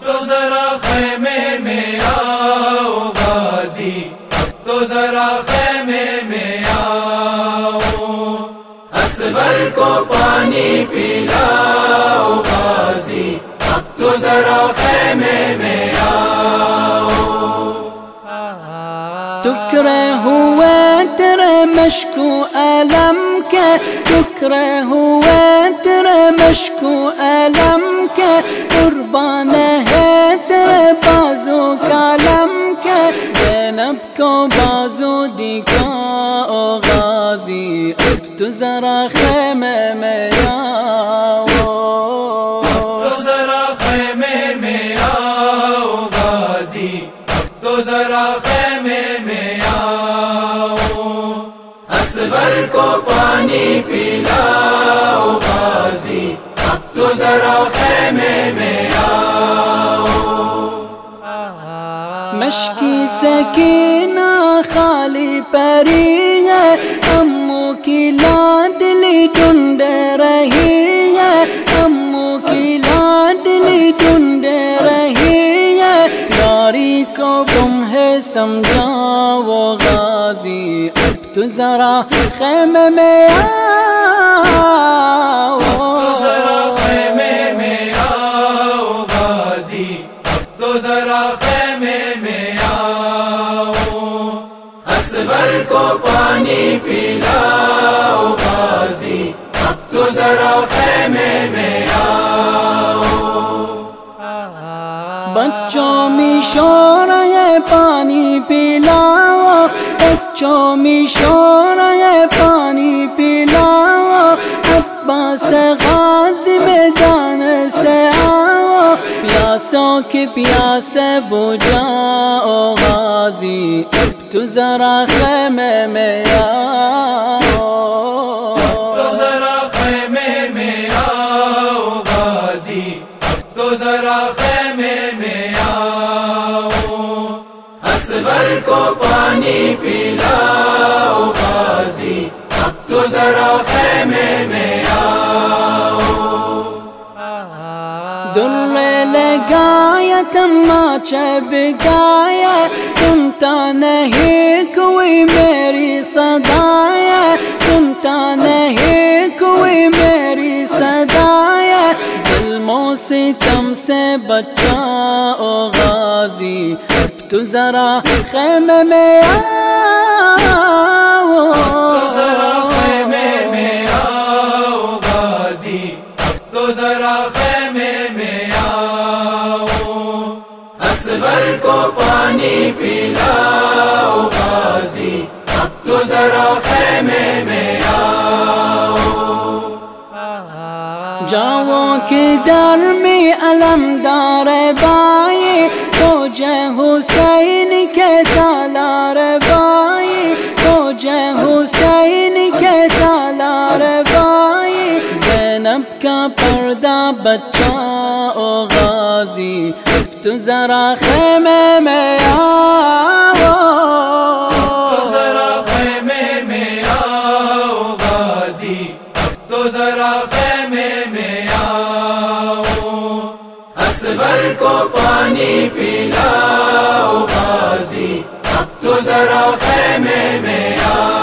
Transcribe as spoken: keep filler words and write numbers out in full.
تو ذرا خیمے میں آؤ غازی، اب تو ذرا خیمے میں آؤ، اصغر کو پانی پلاؤ غازی، اب تو ذرا خیمے میں آؤ۔ ٹکڑے ہوئے تیرے مشکو علم کے، ٹکڑے ہوئے تیرے مشکو علم کے، قربان ہے تیرے بازو کالم کے، زینب کو بازو دکھاؤ غازی، اب تو ذرا خیمے میں آؤ، اب تو ذرا خیمے میں آؤ غازی، اب تو ذرا خیمے میں آؤ، اصغر کو پانی پلاؤ غازی، اب تو ذرا خیمے میں آؤ۔ مشکی سکینہ خالی پری ہے، امو کی لاڈلی ڈھونڈے رہی ہے، امو کی لاڈلی ڈھونڈے رہی ہے، یاری کو تم ہے سمجھاؤ غازی، اب تو ذرا خیمے میں آؤ، اب تو ذرا خیمے میں آؤ غازی، اب تو ذرا خیمے میں آؤ، اصغر کو پانی پلاؤ غازی، اب تو ذرا خیمے میں آؤ۔ بچوں میں شور ہے پانی پلاؤ، بچوں میں شور ہے پانی پلاؤ، عباس غازی میدان سے آؤ، پیاسوں کی پیاس بجھاؤ غازی، اب تو ذرا خیمے میں آؤ، اب تو ذرا خیمے میں آؤ غازی، اب تو ذرا خیمے میں آؤ، اصغر کو پانی پلاؤ غازی، اب تو ذرا خیمے میں آؤ۔ در لگایا تماچا بگایا، سنتا نہیں کوئی میری صدایا، سنتا نہیں کوئی میری صدایا، ظلموں سے تم سے بچاؤ غازی، اب تو ذرا خیمے میں آؤ، اب تو ذرا خیمے میں آؤ غازی، اب تو ذرا خیمے میں آؤ، اصغر کو پانی پلاؤ غازی، اب تو ذرا خیمے میں آؤ۔ جاؤں کے در میں علمدار بائی، تو جے حسین کے سالار بائی، تو جے حسین کے سالار بائی، زینب کا پردہ بچاؤ غازی، اب تو ذرا خیمے میں آؤ، اب تو ذرا خیمے میں آؤ غازی، اب تو ذرا خیمے میں آؤ، اصغر کو پانی پلاؤ غازی، اب تو ذرا خیمے میں آؤ۔